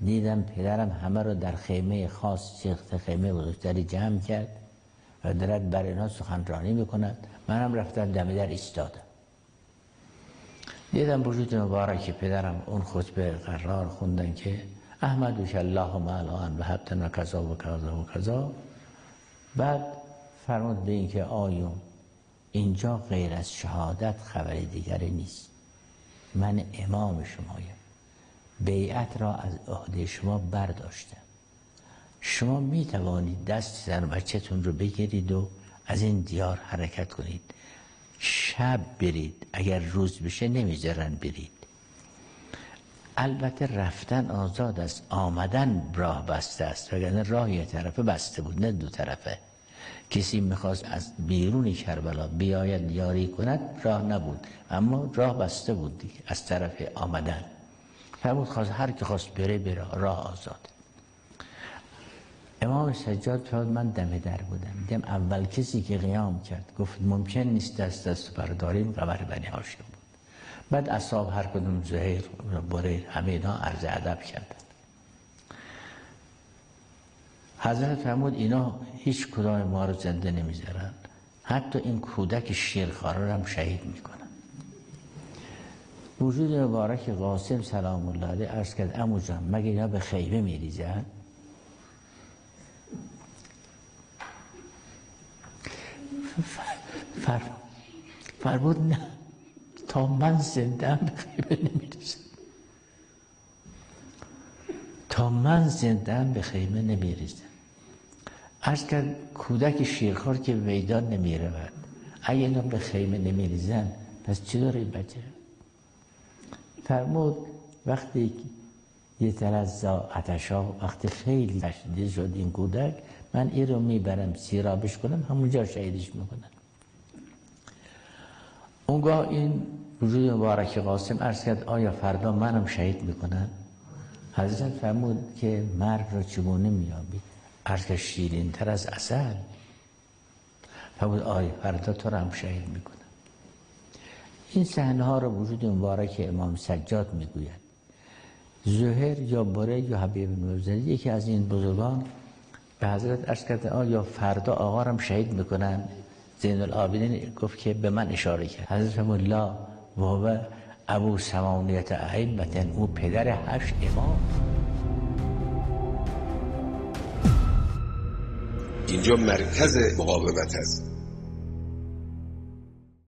دیدم پدرم همه رو در خیمه خاص، خیمه بزرگتری جمع کرد و دارد بر اینها سخنرانی میکند. منم رفتم دم در ایستادم. دیدم وجود مبارک پدرم اون خطبه قرار خوندن که احمدک اللهم الان و حبتن و کذا و کذا و کذا. بعد فرمود به این که آیون اینجا غیر از شهادت خبر دیگری نیست، من امام شمایم، بیعت را از عهده شما برداشتم، شما می توانید دست زن و بچه‌تون رو بگیرید و از این دیار حرکت کنید، شب برید، اگر روز بشه نمیذارن برید. البته رفتن آزاد است، آمدن راه بسته است، وگرنه راه یه طرفه بسته بود نه دو طرفه. کسی میخواست از بیرون کربلا بیاید یاری کند راه نبود، اما راه بسته بود دیگه از طرف آمدن. فرمود خواست هر کی خواست بره راه آزاد. امام سجاد فرمود من دم در بودم، دیدم اول کسی که قیام کرد گفت ممکن نیست دست برداریم، قمر بنی هاشم بود. بعد اصحاب هر کدوم زهیر بریر همه اینا عرض ادب کردن. حضرت فرمود اینا هیچ کدام ما رو زنده نمیذارن، حتی این کودک شیرخواره رو هم شهید میکنن. وجود مبارک قاسم سلام الله علیه عرض کرد عمو جان مگه اینا به خیمه میریزن؟ فرمود نه، تا من زنده به خیمه نمیریزم، تا من زنده به خیمه نمیریزم. عرض کرد کودک شیرخوار که به میدان نمیرود، اگه اینا به خیمه نمیریزن پس چی داره این بچه؟ فرمود وقتی یه تلزا عطشا وقتی خیلی تشدید شد این کودک، من این رو میبرم سیرابش کنم همونجا شهیدش میکنم. اونگاه این وجود مبارک قاسم عرض کرد آیا فردا منم شهید میکنن؟ حضرت فرمود که مرگ را چگونه میابی؟ عرض کرد شیرین تر از عسل. فرمود آیا فردا تو را هم شهید میکنن. این صحنه ها را وجود مبارک امام سجاد میگوید. زهیر یا بره یا حبیب الموزنی یکی از این بزرگان به حضرت عرض کرد آیا فردا آقا را هم شهید میکنن؟ زین العابدین گفت که به من اشاره کرد. حضرت فرمود لا و هو ابو ثمانیة ائمة، او پدر 8 امام. اینجا مرکز مقاومت است.